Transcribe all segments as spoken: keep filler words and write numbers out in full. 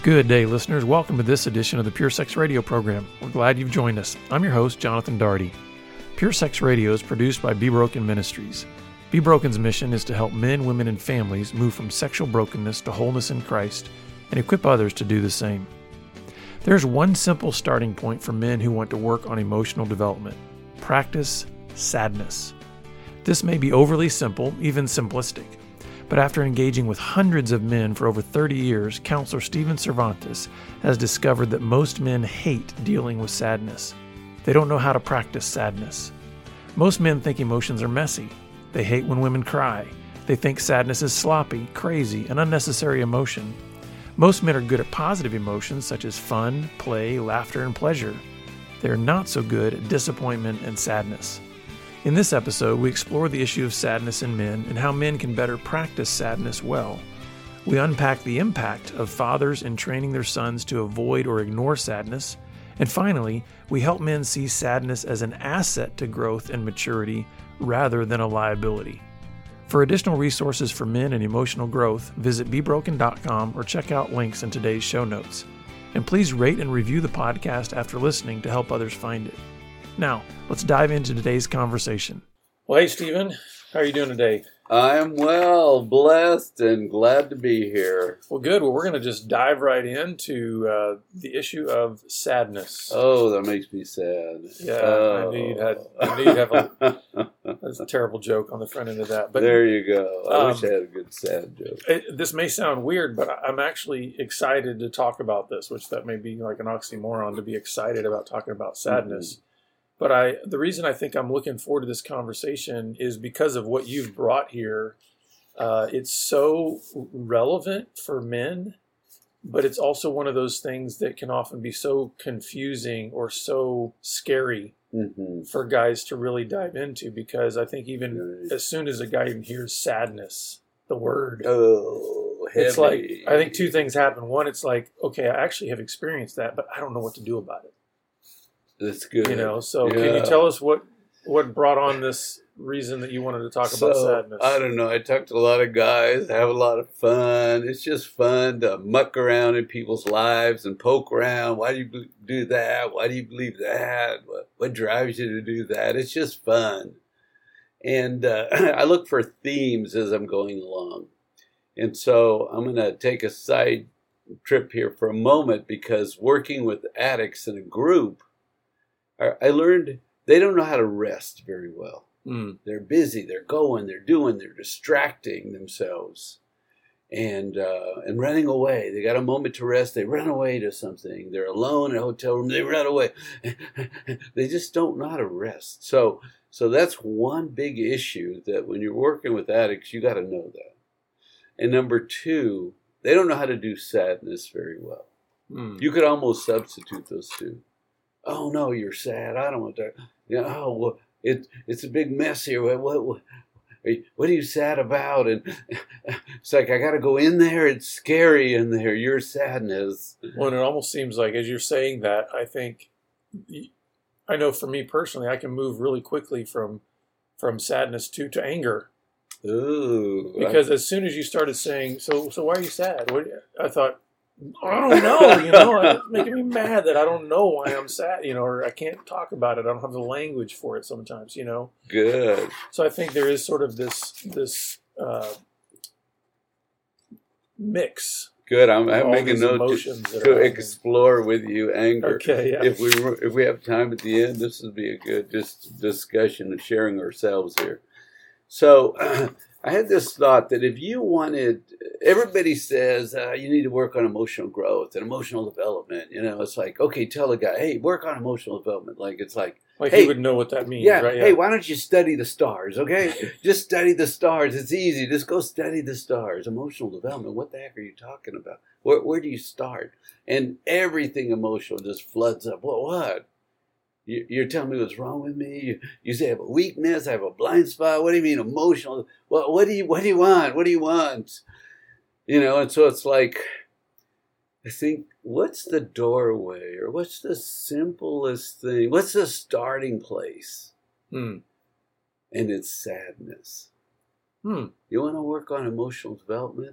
Good day, listeners. Welcome to this edition of the Pure Sex Radio program. We're glad you've joined us. I'm your host, Jonathan Daugherty. Pure Sex Radio is produced by Be Broken Ministries. Be Broken's mission is to help men, women, and families move from sexual brokenness to wholeness in Christ and equip others to do the same. There's one simple starting point for men who want to work on emotional development. Practice sadness. This may be overly simple, even simplistic. But after engaging with hundreds of men for over thirty years, counselor Steven Cervantes has discovered that most men hate dealing with sadness. They don't know how to practice sadness. Most men think emotions are messy. They hate when women cry. They think sadness is sloppy, crazy, an unnecessary emotion. Most men are good at positive emotions such as fun, play, laughter, and pleasure. They are not so good at disappointment and sadness. In this episode, we explore the issue of sadness in men and how men can better practice sadness well. We unpack the impact of fathers in training their sons to avoid or ignore sadness. And finally, we help men see sadness as an asset to growth and maturity rather than a liability. For additional resources for men and emotional growth, visit be broken dot com or check out links in today's show notes. And please rate and review the podcast after listening to help others find it. Now, let's dive into today's conversation. Well, hey, Steven. How are you doing today? I'm well, blessed, and glad to be here. Well, good. Well, we're going to just dive right into uh, the issue of sadness. Oh, that makes me sad. Yeah, oh. I knew you'd had, I knew you'd have a, that's a terrible joke on the front end of that. But there you go. I um, wish I had a good sad joke. It, this may sound weird, but I'm actually excited to talk about this, which that may be like an oxymoron to be excited about talking about sadness. Mm-hmm. But I, the reason I think I'm looking forward to this conversation is because of what you've brought here. Uh, it's so relevant for men, but it's also one of those things that can often be so confusing or so scary mm-hmm. for guys to really dive into. Because I think even right. as soon as a guy even hears sadness, the word, oh, heavy. It's like, I think two things happen. One, it's like, okay, I actually have experienced that, but I don't know what to do about it. That's good. You know, so yeah. Can you tell us what, what brought on this reason that you wanted to talk so, about sadness? I don't know. I talk to a lot of guys, have a lot of fun. It's just fun to muck around in people's lives and poke around. Why do you do that? Why do you believe that? What, what drives you to do that? It's just fun. And uh, I look for themes as I'm going along. And so I'm going to take a side trip here for a moment because working with addicts in a group, I learned they don't know how to rest very well. Mm. They're busy, they're going, they're doing, they're distracting themselves and uh, and running away. They got a moment to rest, they run away to something. They're alone in a hotel room, they run away. They just don't know how to rest. So, so that's one big issue that when you're working with addicts, you got to know that. And number two, they don't know how to do sadness very well. Mm. You could almost substitute those two. Oh no, you're sad. I don't want to. You know, oh, well, it it's a big mess here. What what what, what are you sad about? And it's like I got to go in there. It's scary in there. Your sadness. Well, and it almost seems like as you're saying that, I think I know for me personally, I can move really quickly from from sadness to to anger. Ooh, because I, as soon as you started saying, so so why are you sad? What, I thought. I don't know, you know, it's making me mad that I don't know why I'm sad, you know, or I can't talk about it. I don't have the language for it sometimes, you know. Good. So I think there is sort of this this uh, mix. Good. I'm, I'm making note to, to explore with you anger. Okay. Yeah. If we if we have time at the end, this would be a good just discussion of sharing ourselves here. So. I had this thought that if you wanted, everybody says uh, you need to work on emotional growth and emotional development. You know, it's like, okay, tell a guy, hey, work on emotional development. Like, it's like, like hey, he would know what that means, yeah, right? Yeah. Hey, why don't you study the stars, okay? Just study the stars. It's easy. Just go study the stars. Emotional development, what the heck are you talking about? Where, where do you start? And everything emotional just floods up. Well, what? You're telling me what's wrong with me? You, you say I have a weakness, I have a blind spot. What do you mean emotional? Well, what do you what do you want? What do you want? You know, and so it's like, I think, what's the doorway or what's the simplest thing? What's the starting place? Hmm. And it's sadness. Hmm. You want to work on emotional development?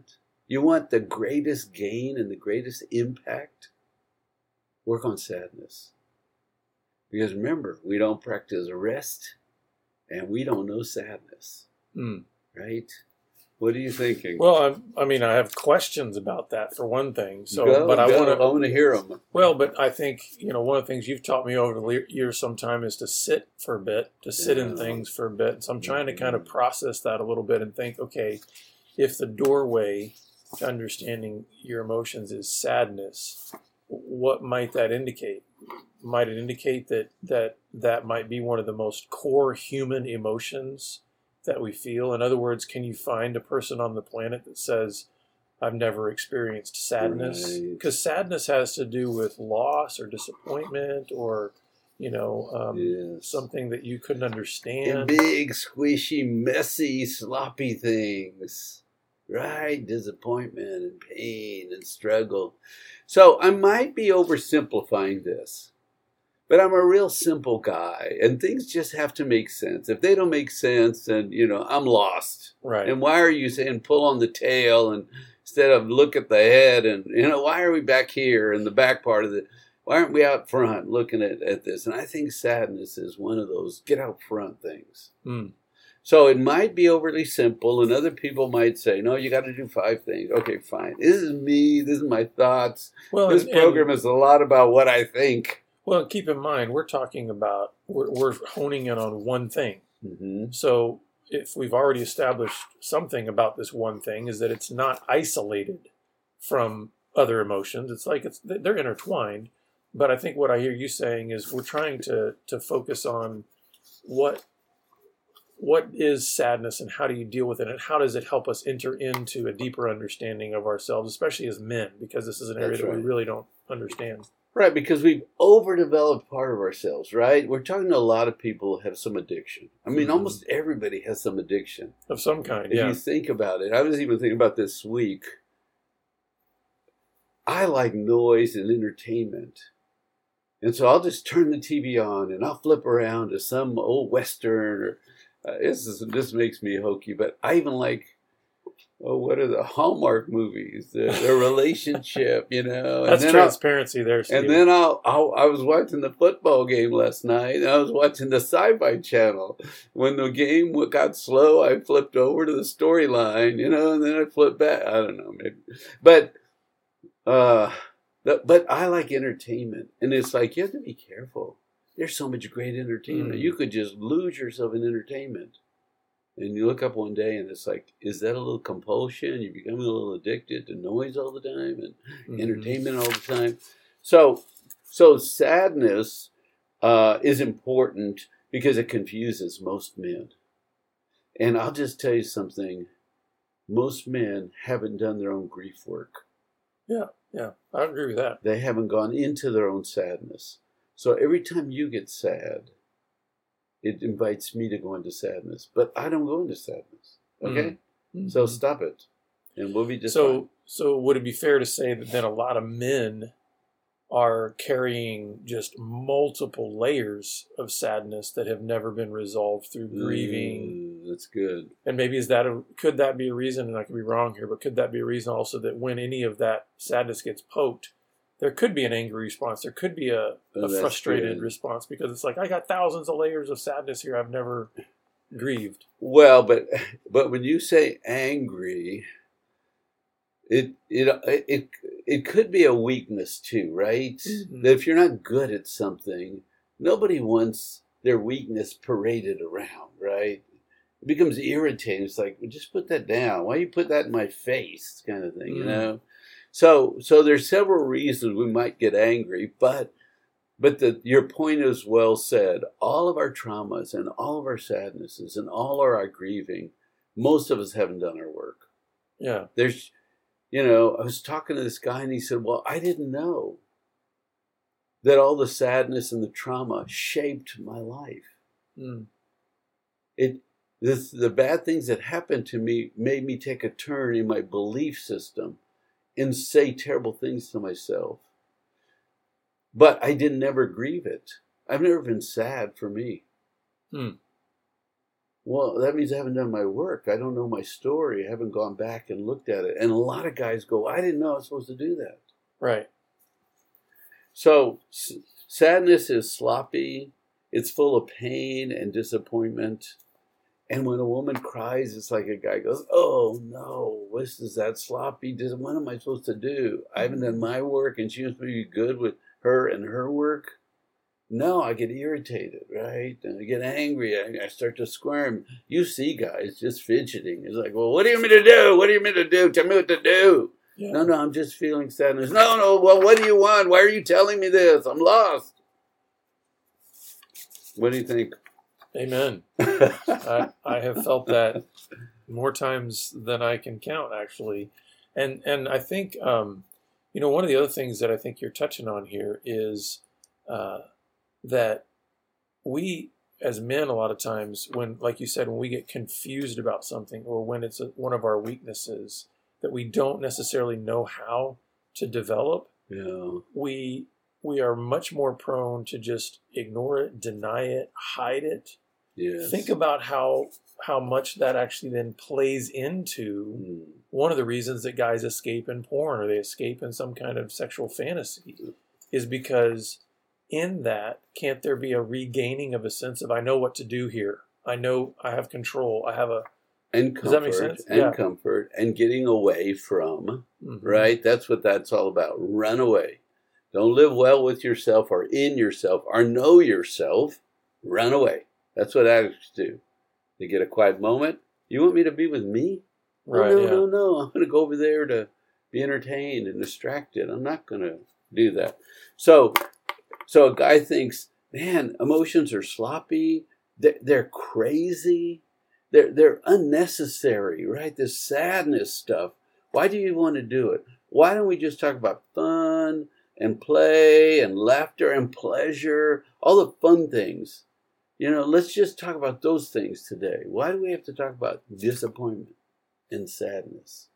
You want the greatest gain and the greatest impact? Work on sadness. Because remember, we don't practice rest and we don't know sadness. Mm. Right? What are you thinking? Well, I, I mean, I have questions about that for one thing. So, go, but I go. want to. I want to hear them. Well, but I think you know one of the things you've taught me over the years sometime is to sit for a bit, to sit yeah. in things for a bit. So I'm trying to kind of process that a little bit and think, okay, if the doorway to understanding your emotions is sadness, what might that indicate? Might it indicate that that that might be one of the most core human emotions that we feel? In other words, can you find a person on the planet that says, I've never experienced sadness? Because right. sadness has to do with loss or disappointment or, you know, um, yes. something that you couldn't understand. And big, squishy, messy, sloppy things, right? Disappointment and pain and struggle. So I might be oversimplifying this. But I'm a real simple guy, and things just have to make sense. If they don't make sense, then, you know, I'm lost. Right. And why are you saying pull on the tail and instead of look at the head? And, you know, why are we back here in the back part of the, why aren't we out front looking at, at this? And I think sadness is one of those get out front things. Mm. So it might be overly simple, and other people might say, no, you got to do five things. Okay, fine. This is me. This is my thoughts. Well, this and, program and, is a lot about what I think. Well, keep in mind, we're talking about, we're, we're honing in on one thing. Mm-hmm. So if we've already established something about this one thing is that it's not isolated from other emotions. It's like it's they're intertwined. But I think what I hear you saying is we're trying to, to focus on what what is sadness and how do you deal with it and how does it help us enter into a deeper understanding of ourselves, especially as men, because this is an area That's that right. we really don't understand. Right, because we've overdeveloped part of ourselves, right? We're talking to a lot of people who have some addiction. I mean, mm-hmm. almost everybody has some addiction. Of some kind, if yeah. If you think about it, I was even thinking about this week. I like noise and entertainment. And so I'll just turn the T V on and I'll flip around to some old Western. Or uh, this, is, this makes me hokey, but I even like... Oh, what are the Hallmark movies? The, the relationship, you know. And That's transparency I'll, there, Steve. And then I'll, I'll, I was watching the football game last night. And I was watching the Sci-Fi Channel. When the game got slow, I flipped over to the storyline, you know, and then I flipped back. I don't know, maybe. But, uh, the, but I like entertainment. And it's like, you have to be careful. There's so much great entertainment. Mm. You could just lose yourself in entertainment. And you look up one day and it's like, is that a little compulsion? You're becoming a little addicted to noise all the time and mm-hmm. entertainment all the time. So, so sadness uh, is important because it confuses most men. And I'll just tell you something. Most men haven't done their own grief work. Yeah, yeah, I agree with that. They haven't gone into their own sadness. So every time you get sad, it invites me to go into sadness, but I don't go into sadness. Okay, mm-hmm. So stop it, and we'll be just so. fine. So would it be fair to say that then a lot of men are carrying just multiple layers of sadness that have never been resolved through grieving? Mm, that's good. And maybe is that a, could that be a reason? And I could be wrong here, but could that be a reason also that when any of that sadness gets poked, there could be an angry response. There could be a, oh, a frustrated good. response because it's like, I got thousands of layers of sadness here I've never grieved. Well, but but when you say angry, it it it it could be a weakness too, right? Mm-hmm. That if you're not good at something, nobody wants their weakness paraded around, right? It becomes irritating. It's like, well, just put that down. Why you put that in my face, kind of thing, mm-hmm. you know? So, so there's several reasons we might get angry, but, but the, your point is well said. All of our traumas and all of our sadnesses and all of our grieving, most of us haven't done our work. Yeah. There's, you know, I was talking to this guy and he said, well, I didn't know that all the sadness and the trauma shaped my life. Mm. It, the, the bad things that happened to me made me take a turn in my belief system and say terrible things to myself. But I didn't ever grieve it. I've never been sad for me. Hmm. Well, that means I haven't done my work. I don't know my story. I haven't gone back and looked at it. And a lot of guys go, I didn't know I was supposed to do that. Right. So s- sadness is sloppy. It's full of pain and disappointment. And when a woman cries, it's like a guy goes, oh, no, this is that sloppy. What am I supposed to do? I haven't done my work, and she must be good with her and her work. No, I get irritated, right? And I get angry. I, I start to squirm. You see guys just fidgeting. It's like, well, what do you mean to do? What do you mean to do? Tell me what to do. Yeah. No, no, I'm just feeling sadness. No, no, well, what do you want? Why are you telling me this? I'm lost. What do you think? Amen. I, I have felt that more times than I can count, actually. And and I think, um, you know, one of the other things that I think you're touching on here is uh, that we, as men, a lot of times, when, like you said, when we get confused about something or when it's a, one of our weaknesses that we don't necessarily know how to develop, yeah. we we are much more prone to just ignore it, deny it, hide it. Yes. Think about how how much that actually then plays into mm. one of the reasons that guys escape in porn or they escape in some kind of sexual fantasy is because in that, can't there be a regaining of a sense of, I know what to do here. I know I have control. I have a... And comfort, does that make sense? And yeah. comfort, and getting away from, mm-hmm. right? That's what that's all about. Run away. Don't live well with yourself or in yourself or know yourself. Run away. That's what addicts do. They get a quiet moment. You want me to be with me? Right, oh, no, yeah. no, no. I'm going to go over there to be entertained and distracted. I'm not going to do that. So, so a guy thinks, man, emotions are sloppy. They're, they're crazy. They're, they're unnecessary, right? This sadness stuff. Why do you want to do it? Why don't we just talk about fun and play and laughter and pleasure, all the fun things? You know, let's just talk about those things today. Why do we have to talk about disappointment and sadness?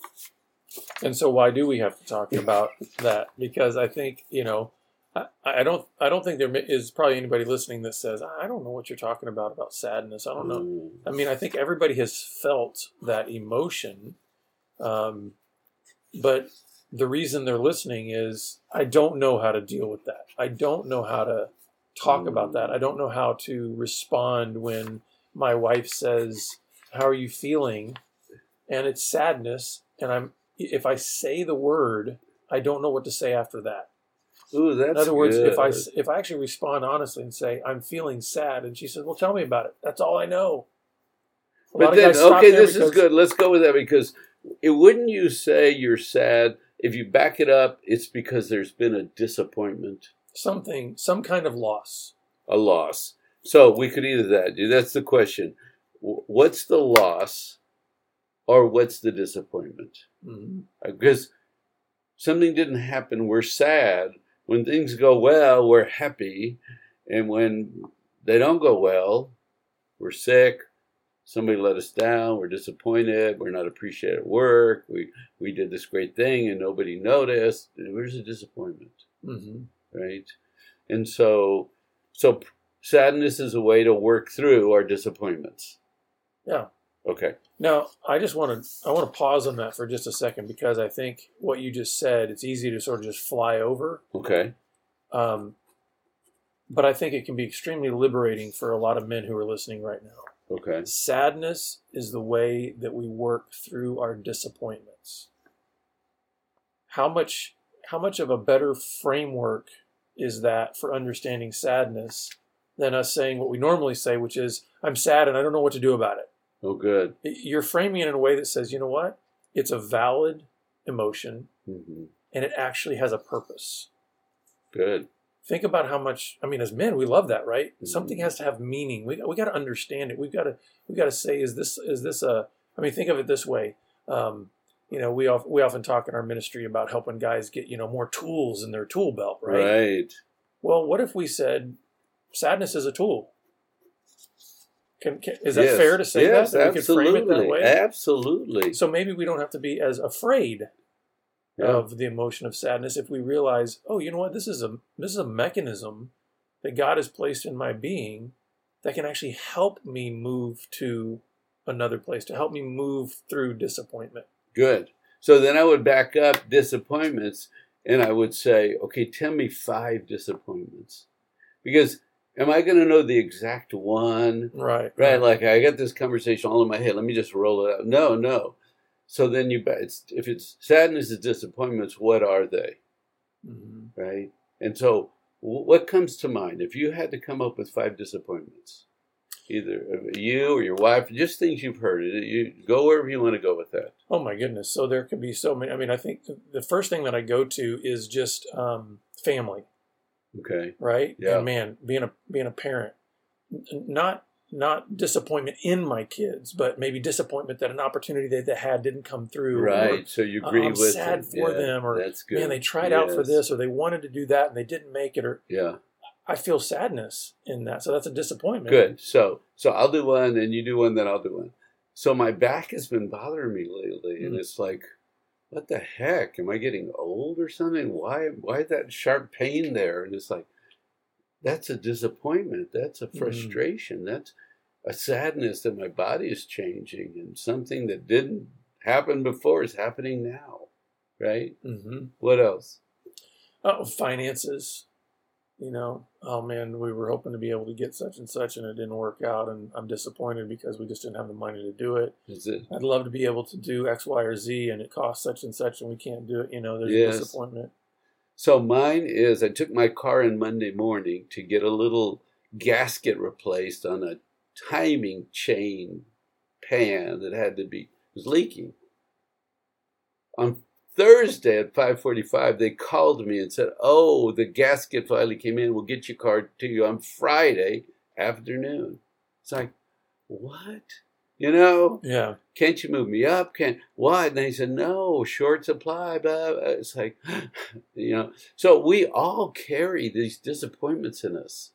And so why do we have to talk about that? Because I think, you know, I, I don't I don't think there is probably anybody listening that says, I don't know what you're talking about, about sadness. I don't know. Mm. I mean, I think everybody has felt that emotion. Um, but the reason they're listening is I don't know how to deal with that. I don't know how to talk about that. I don't know how to respond when my wife says, how are you feeling? And it's sadness. And I'm, if I say the word, I don't know what to say after that. Ooh, that's In other words, good. if I, if I actually respond honestly and say, I'm feeling sad. And she says, well, tell me about it. That's all I know. A but then, okay, this is good. Let's go with that because it wouldn't you say you're sad if you back it up, it's because there's been a disappointment. Something, some kind of loss. A loss. So we could either that. That's the question. What's the loss or what's the disappointment? Mm-hmm. Because something didn't happen. We're sad. When things go well, we're happy. And when they don't go well, we're sick. Somebody let us down. We're disappointed. We're not appreciated at work. We, we did this great thing and nobody noticed. Where's the disappointment? Mm-hmm. Right? And so so sadness is a way to work through our disappointments. Yeah. Okay. Now, I just want to I want to pause on that for just a second because I think what you just said, it's easy to sort of just fly over. Okay. Um, but I think it can be extremely liberating for a lot of men who are listening right now. Okay. Sadness is the way that we work through our disappointments. How much how much of a better framework is that for understanding sadness than us saying what we normally say, which is, I'm sad and I don't know what to do about it. Oh, good. You're framing it in a way that says, you know what? It's a valid emotion, mm-hmm. and it actually has a purpose. Good. Think about how much, I mean, as men, we love that, right? Mm-hmm. Something has to have meaning. We we got to understand it. We've got to we got to say, is this is this a? I mean, think of it this way. Um, you know, we we often talk in our ministry about helping guys get, you know, more tools in their tool belt, right? Right. Well, what if we said, sadness is a tool? Can, can, is that yes. fair to say yes, that? That absolutely. we could frame it that way? Absolutely. So maybe we don't have to be as afraid yeah. of the emotion of sadness if we realize, oh, you know what? This is a this is a mechanism that God has placed in my being that can actually help me move to another place, to help me move through disappointment. Good. So then I would back up disappointments and I would say, okay, tell me five disappointments. Because am I going to know the exact one? Right. Right. Like I got this conversation all in my head. Let me just roll it out. No, no. So then you, it's, if it's sadness and disappointments, what are they? Mm-hmm. Right. And so what comes to mind if you had to come up with five disappointments? Either you or your wife, just things you've heard. You go wherever you want to go with that. Oh my goodness! So there could be so many. I mean, I think the first thing that I go to is just um, family. Okay. Right. Yeah. And man, being a being a parent, not not disappointment in my kids, but maybe disappointment that an opportunity they, they had didn't come through. Right. Or, so you grieve I'm with sad them. for Yeah, them, or that's good. Man, they tried yes. out for this, or they wanted to do that and they didn't make it, or yeah. I feel sadness in that. So that's a disappointment. Good. So so I'll do one, and you do one, then I'll do one. So my back has been bothering me lately, mm. and it's like, what the heck? Am I getting old or something? Why why that sharp pain there? And it's like, that's a disappointment. That's a frustration. Mm. That's a sadness that my body is changing, and something that didn't happen before is happening now. Right? Mm-hmm. What else? Oh, finances. You know, oh man, we were hoping to be able to get such and such, and it didn't work out, and I'm disappointed because we just didn't have the money to do it. Is it? I'd love to be able to do X, Y, or Z, and it costs such and such, and we can't do it. You know, there's yes. a disappointment. So mine is, I took my car in Monday morning to get a little gasket replaced on a timing chain pan that had to be, was leaking. On Thursday at five forty-five, they called me and said, oh, the gasket finally came in. We'll get your car to you on Friday afternoon. It's like, what? You know? Yeah. Can't you move me up? Can't, what? And they said, no, short supply, blah, blah. It's like, you know. So we all carry these disappointments in us.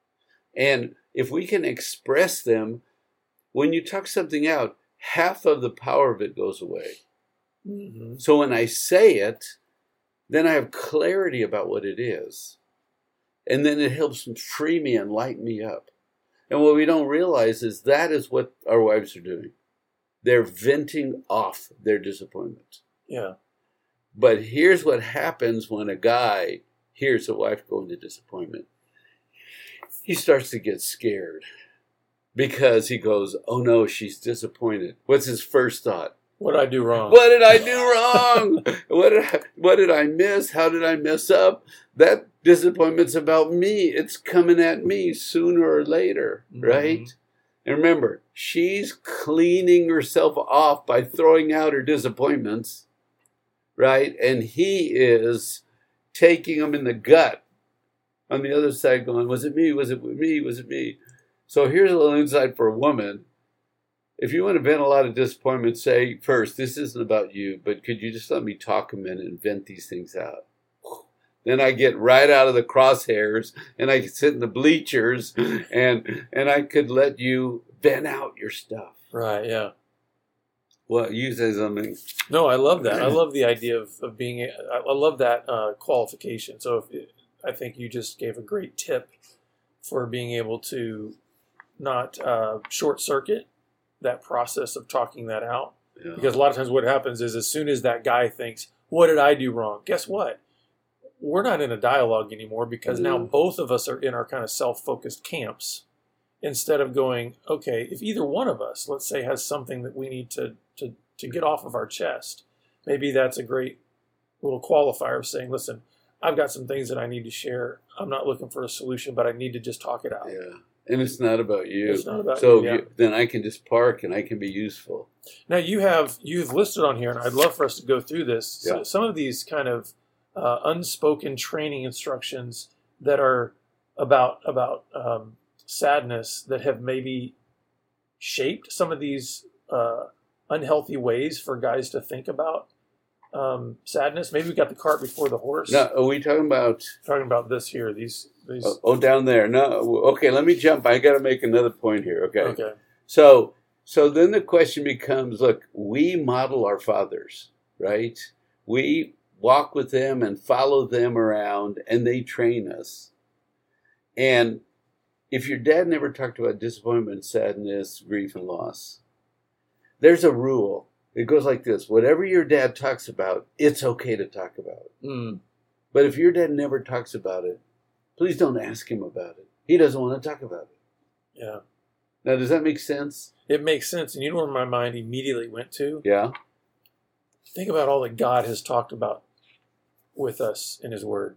And if we can express them, when you talk something out, half of the power of it goes away. Mm-hmm. So when I say it, then I have clarity about what it is. And then it helps free me and light me up. And what we don't realize is that is what our wives are doing. They're venting off their disappointment. Yeah. But here's what happens when a guy hears a wife go into disappointment. He starts to get scared because he goes, oh no, she's disappointed. What's his first thought? What did I do wrong? What did I do wrong? what did I, what did I miss? How did I mess up? That disappointment's about me. It's coming at me sooner or later, mm-hmm. right? And remember, she's cleaning herself off by throwing out her disappointments, right? And he is taking them in the gut on the other side going, was it me? Was it me? Was it me? So here's a little insight for a woman. If you want to vent a lot of disappointment, say, first, this isn't about you, but could you just let me talk a minute and vent these things out? Then I get right out of the crosshairs and I can sit in the bleachers and and I could let you vent out your stuff. Right, yeah. Well, you say something. No, I love that. I love the idea of, of being, I love that uh, qualification. So if it, I think you just gave a great tip for being able to not uh, short circuit that process of talking that out. Yeah. Because a lot of times what happens is as soon as that guy thinks, what did I do wrong? Guess what? We're not in a dialogue anymore because mm-hmm. now both of us are in our kind of self-focused camps instead of going, okay, if either one of us, let's say, has something that we need to, to, to get off of our chest, maybe that's a great little qualifier of saying, listen, I've got some things that I need to share. I'm not looking for a solution, but I need to just talk it out. Yeah. And it's not about you. It's not about so you, yeah. you, then I can just park and I can be useful. Now you have, you've listed on here, and I'd love for us to go through this, yeah. so some of these kind of uh, unspoken training instructions that are about, about um, sadness that have maybe shaped some of these uh, unhealthy ways for guys to think about um, sadness. Maybe we got the cart before the horse. No, are we talking about? Talking about this here, these. these... Oh, oh, down there. No, okay, let me jump. I got to make another point here, okay? Okay. So, so then the question becomes, look, we model our fathers, right? We walk with them and follow them around, and they train us. And if your dad never talked about disappointment, sadness, grief, and loss, there's a rule. It goes like this. Whatever your dad talks about, it's okay to talk about it. Mm. But if your dad never talks about it, please don't ask him about it. He doesn't want to talk about it. Yeah. Now, does that make sense? It makes sense. And you know where my mind immediately went to? Yeah. Think about all that God has talked about with us in his word.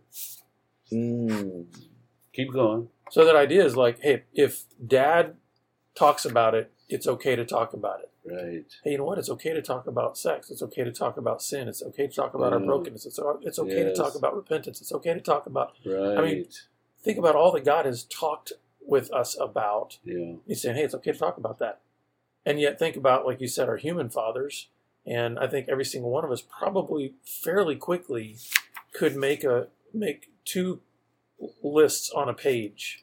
Mm. Keep going. So that idea is like, hey, if dad talks about it, it's okay to talk about it. Right. Hey, you know what? It's okay to talk about sex. It's okay to talk about sin. It's okay to talk about Yeah. our brokenness. It's, it's okay Yes. to talk about repentance. It's okay to talk about... Right. I mean, think about all that God has talked with us about. yeah. He's saying, hey, it's okay to talk about that. And yet think about, like you said, our human fathers. And I think every single one of us probably fairly quickly could make a make two lists on a page.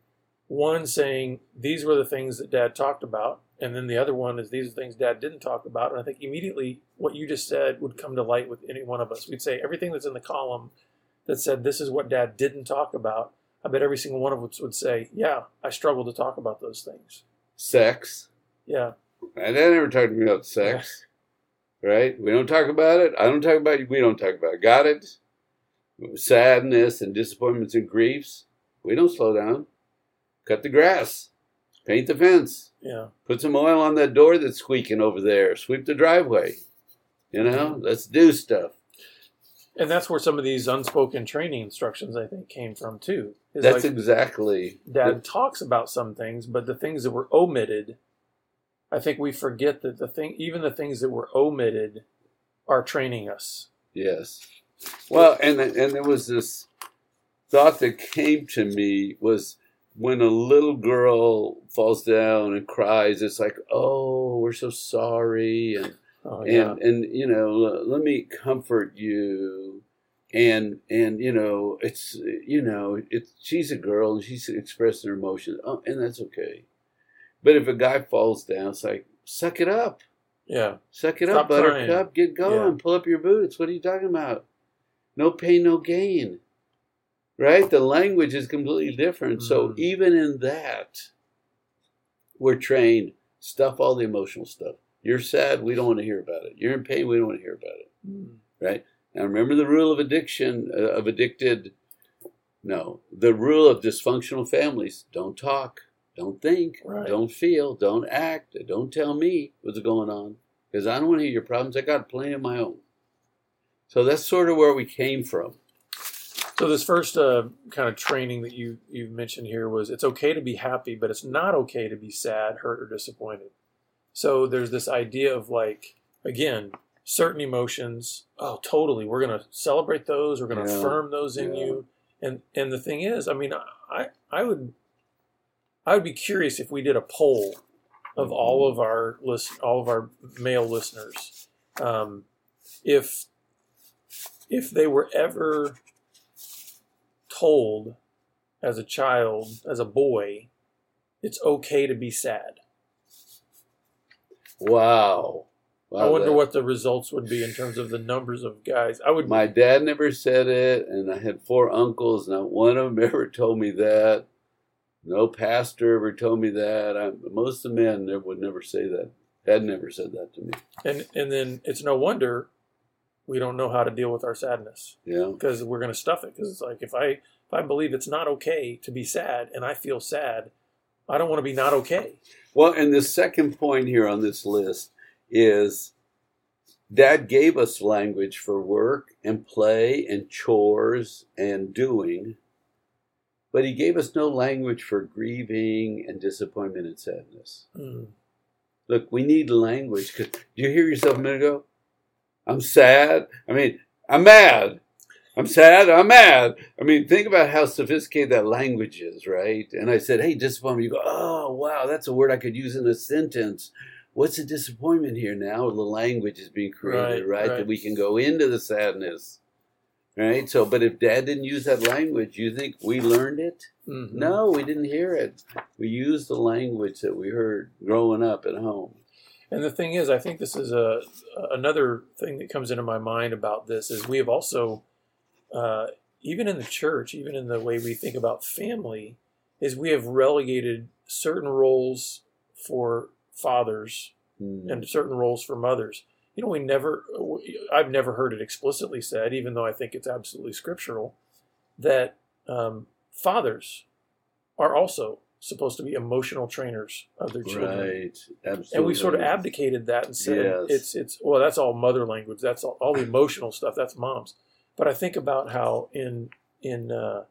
One saying, these were the things that Dad talked about. And then the other one is, these are the things Dad didn't talk about. And I think immediately what you just said would come to light with any one of us. We'd say everything that's in the column that said, this is what Dad didn't talk about. I bet every single one of us would say, yeah, I struggle to talk about those things. Sex. Yeah. My dad never talked to me about sex. Right? We don't talk about it. I don't talk about it. We don't talk about it. Got it? Sadness and disappointments and griefs. We don't slow down. Cut the grass. Paint the fence. Yeah. Put some oil on that door that's squeaking over there. Sweep the driveway. You know, let's do stuff. And that's where some of these unspoken training instructions, I think, came from, too. It's That's like exactly. Dad the- talks about some things, but the things that were omitted, I think we forget that the thing, even the things that were omitted are training us. Yes. Well, and and there was this thought that came to me was when a little girl falls down and cries, it's like, oh, we're so sorry, and Oh, yeah. and and you know, l- let me comfort you, and and you know, it's you know, it's she's a girl and she's expressing her emotions, oh, and that's okay. But if a guy falls down, it's like, suck it up, Yeah. suck it Stop up, Buttercup, crying. get going, Yeah. pull up your boots. What are you talking about? No pain, no gain. Right? The language is completely different. So Mhm. even in that, we're trained, stuff all the emotional stuff. You're sad, we don't want to hear about it. You're in pain, we don't want to hear about it. Mm. Right? Now remember the rule of addiction, uh, of addicted, no, the rule of dysfunctional families. Don't talk, don't think, Right. don't feel, don't act, don't tell me what's going on. Because I don't want to hear your problems. I got plenty of my own. So that's sort of where we came from. So this first uh, kind of training that you you mentioned here was, it's okay to be happy, but it's not okay to be sad, hurt, or disappointed. So there's this idea of, like, again, certain emotions. Oh, totally. We're going to celebrate those. We're going to Yeah. affirm those in Yeah. you. And and the thing is, I mean, I I would I would be curious if we did a poll of all of our list all of our male listeners, um, if if they were ever told as a child, as a boy, it's okay to be sad. Wow. Wow, I wonder that- what the results would be in terms of the numbers of guys. I would. My dad never said it, and I had four uncles. Not one of them ever told me that. No pastor ever told me that. I, most of the men never, would never say that. Dad never said that to me. and and then it's no wonder we don't know how to deal with our sadness, Yeah. because we're going to stuff it. Because it's like, if I if I believe it's not okay to be sad and I feel sad, I don't want to be not okay. Well, and the second point here on this list is Dad gave us language for work and play and chores and doing, but he gave us no language for grieving and disappointment and sadness. Mm. Look, we need language. 'Cause, did you hear yourself a minute ago? I'm sad. I mean, I'm mad. I'm sad. I'm mad. I mean, think about how sophisticated that language is, right? And I said, hey, disappointment. You go, oh, wow, that's a word I could use in a sentence. What's the disappointment here now? The language is being created, Right, right? right. That we can go into the sadness, right? So, but if Dad didn't use that language, you think we learned it? Mhm. No, we didn't hear it. We used the language that we heard growing up at home. And the thing is, I think this is a another thing that comes into my mind about this is we have also, uh, even in the church, even in the way we think about family, is we have relegated certain roles for fathers Mm. and certain roles for mothers. You know, we never, I've never heard it explicitly said, even though I think it's absolutely scriptural, that um, fathers are also supposed to be emotional trainers of their children. Right. Absolutely. And we sort of abdicated that and said, Yes. it's, it's, well, that's all mother language. That's all, all the emotional stuff. That's mom's. But I think about how in, in, uh,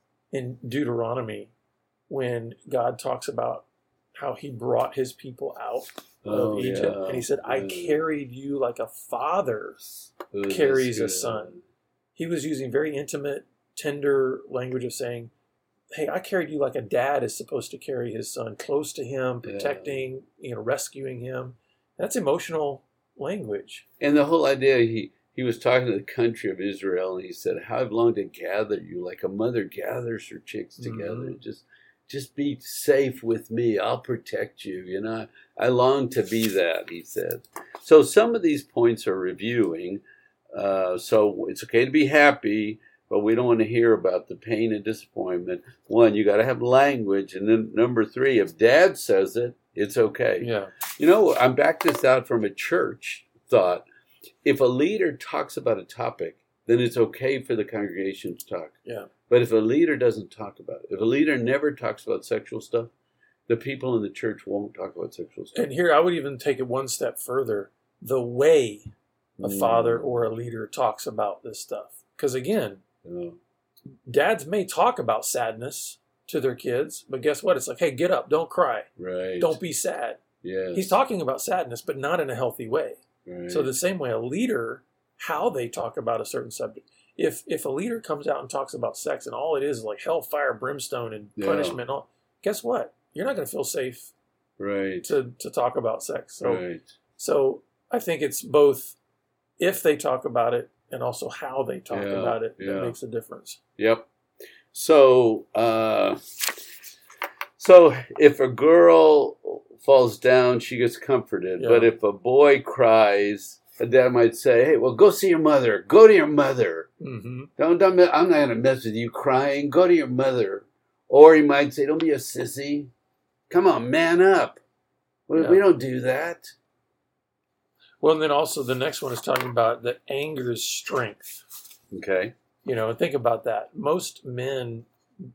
in Deuteronomy, when God talks about how he brought his people out Oh, of Egypt, yeah. and he said, I Yeah. carried you like a father Ooh, that's carries a good. son. He was using very intimate, tender language of saying, hey, I carried you like a dad is supposed to carry his son, close to him, Yeah. protecting, you know, rescuing him. That's emotional language. And the whole idea, he, he was talking to the country of Israel, and he said, how I've longed to gather you like a mother gathers her chicks together. Mhm. Just just be safe with me. I'll protect you. You know, I long to be that, he said. So some of these points are reviewing. Uh, so it's okay to be happy, but we don't want to hear about the pain and disappointment. One, you got to have language. And then number three, if dad says it, it's okay. Yeah. You know, I'm back this out from a church thought. If a leader talks about a topic, then it's okay for the congregation to talk. Yeah. But if a leader doesn't talk about it, if a leader never talks about sexual stuff, the people in the church won't talk about sexual stuff. And here I would even take it one step further. The way a Mm. father or a leader talks about this stuff. Because again, You know, dads may talk about sadness to their kids, but guess what? It's like, hey, get up, don't cry, right. don't be sad. Yes. He's talking about sadness, but not in a healthy way. Right. So the same way a leader, how they talk about a certain subject. If if a leader comes out and talks about sex and all it is is like hellfire, brimstone, and Yeah. punishment, and all, guess what? You're not going to feel safe Right. to, to talk about sex. So right. so I think it's both if they talk about it and also how they talk Yeah, about it yeah. that makes a difference. Yep. So, uh, so if a girl falls down, she gets comforted. Yeah. But if a boy cries, a dad might say, "Hey, well, go see your mother. Go to your mother. Mm-hmm. Don't, don't I'm not going to mess with you crying. Go to your mother." Or he might say, "Don't be a sissy. Come on, man up. We, Yeah. we don't do that." Well, and then also the next one is talking about that anger is strength. Okay. You know, and think about that. Most men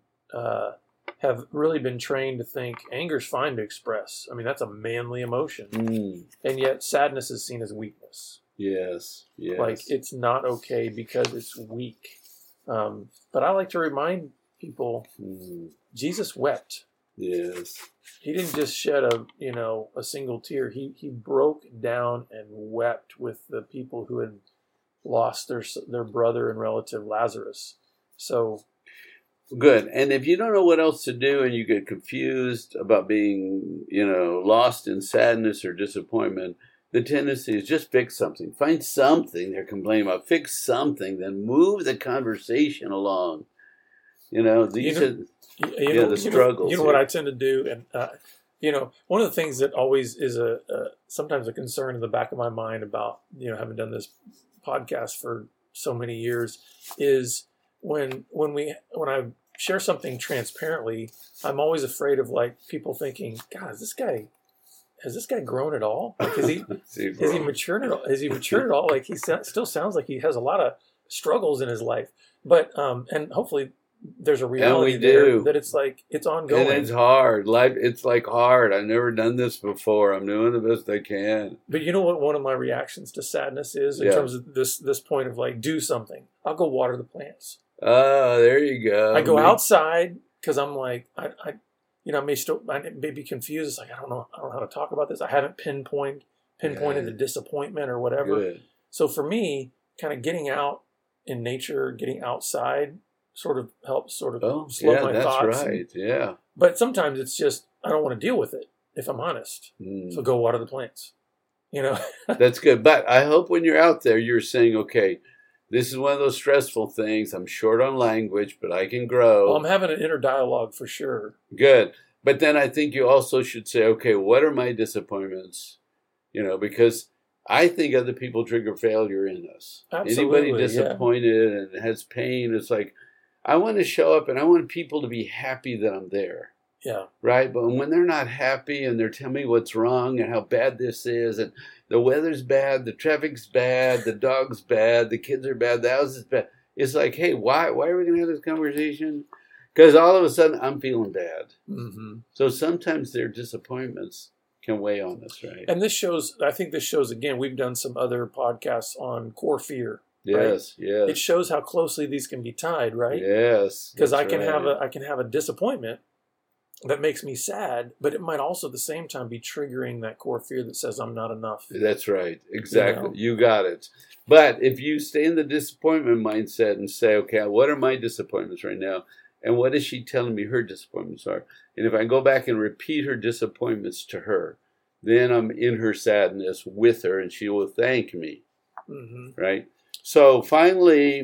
uh, have really been trained to think anger's fine to express. I mean, that's a manly emotion. Mm. And yet sadness is seen as weakness. Yes. Yes. Like it's not okay because it's weak. Um, but I like to remind people, Mm. Jesus wept. Yes. He didn't just shed a, you know, a single tear. He he broke down and wept with the people who had lost their their brother and relative Lazarus. So Good. And if you don't know what else to do and you get confused about being, you know, lost in sadness or disappointment, the tendency is just fix something. Find something they're complaining about. Fix something. Then move the conversation along. You know, these You know- are... you Yeah, know, the you know- struggles You know, what here. I tend to do, and uh, you know, one of the things that always is a, a sometimes a concern in the back of my mind about you know having done this podcast for so many years is when when we when I share something transparently, I'm always afraid of like people thinking, God, is this guy has this guy grown at all? Like, is he See, has he bro. matured at all? Has he matured at all? Like he sa- still sounds like he has a lot of struggles in his life, but um, and hopefully there's a reality there do. that it's like it's ongoing. And it's hard. Life, it's like hard. I've never done this before. I'm doing the best I can. But you know what one of my reactions to sadness is in Yeah. terms of this this point of like do something. I'll go water the plants. Oh, there you go. I go Me- outside because I'm like I, I you know I may still I may be confused. It's like I don't know I don't know how to talk about this. I haven't pinpointed pinpointed Yeah. the disappointment or whatever. Good. So for me, kind of getting out in nature, getting outside, sort of helps sort of Oh, slow yeah, my that's thoughts. right. Yeah. But sometimes it's just I don't want to deal with it if I'm honest. Mm. So go water the plants. You know. That's good. But I hope when you're out there, you're saying, okay, this is one of those stressful things. I'm short on language, but I can grow. Well, I'm having an inner dialogue for sure. Good. But then I think you also should say, okay, what are my disappointments? You know, because I think other people trigger failure in us. Absolutely, Anybody yeah. disappointed and has pain, it's like, I want to show up and I want people to be happy that I'm there. Yeah. Right? But when they're not happy and they're telling me what's wrong and how bad this is, and the weather's bad, the traffic's bad, the dog's bad, the kids are bad, the house is bad, it's like, hey, why, why are we going to have this conversation? Because all of a sudden I'm feeling bad. Mm-hmm. So sometimes their disappointments can weigh on us, right? And this shows, I think this shows, again, we've done some other podcasts on core fear. Yes, right? yes. It shows how closely these can be tied, right? Yes. Because I can right. have a I can have a disappointment that makes me sad, but it might also at the same time be triggering that core fear that says I'm not enough. That's right. Exactly. You know? You got it. But if you stay in the disappointment mindset and say, okay, what are my disappointments right now? And what is she telling me her disappointments are? And if I go back and repeat her disappointments to her, then I'm in her sadness with her and she will thank me. Mm-hmm. Right? So finally,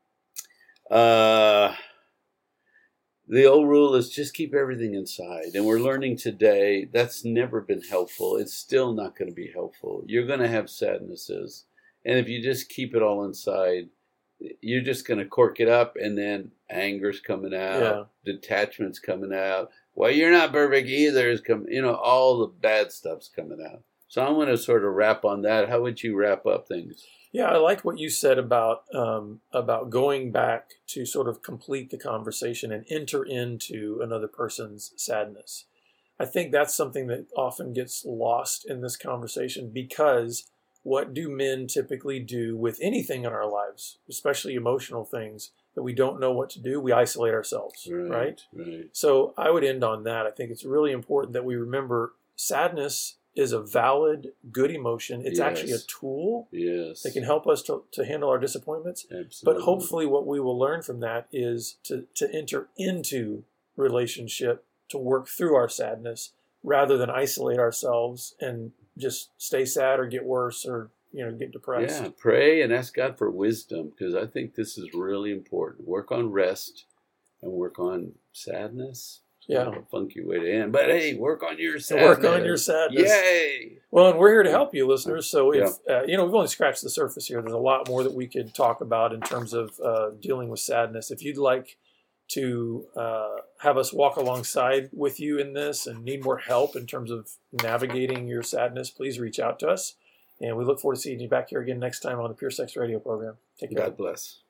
uh, the old rule is just keep everything inside. And we're learning today that's never been helpful. It's still not going to be helpful. You're going to have sadnesses. And if you just keep it all inside, you're just going to cork it up, and then anger's coming out, yeah. detachment's coming out. Well, you're not perfect either. Is coming, you know, all the bad stuff's coming out. So I want to sort of wrap on that. How would you wrap up things? Yeah, I like what you said about um, about going back to sort of complete the conversation and enter into another person's sadness. I think that's something that often gets lost in this conversation, because what do men typically do with anything in our lives, especially emotional things that we don't know what to do? We isolate ourselves, right? Right. right. So I would end on that. I think it's really important that we remember sadness is a valid, good emotion. It's Yes. actually a tool Yes. that can help us to, to handle our disappointments. Absolutely. But hopefully what we will learn from that is to, to enter into relationship, to work through our sadness, rather than isolate ourselves and just stay sad or get worse or, you know, get depressed. Yeah, pray and ask God for wisdom, because I think this is really important. Work on rest and work on sadness. Yeah. Kind of a funky way to end. But hey, work on your sadness. Work on your sadness. Yay! Well, and we're here to help you, listeners. So if, Yeah. uh, you know, we've only scratched the surface here. There's a lot more that we could talk about in terms of uh, dealing with sadness. If you'd like to uh, have us walk alongside with you in this and need more help in terms of navigating your sadness, please reach out to us. And we look forward to seeing you back here again next time on the Pure Sex Radio program. Take care. God bless.